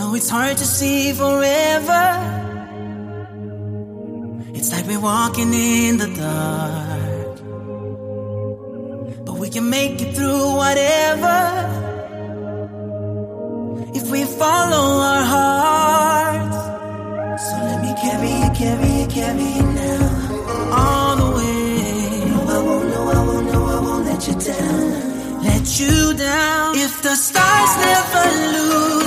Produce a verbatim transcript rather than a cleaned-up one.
know it's hard to see forever. It's like we're walking in the dark, but we can make it through whatever if we follow our hearts. So let me carry you, carry you, carry you now, all the way. No, I won't, no, I won't, no, I won't let you down, let you down. If the stars never lose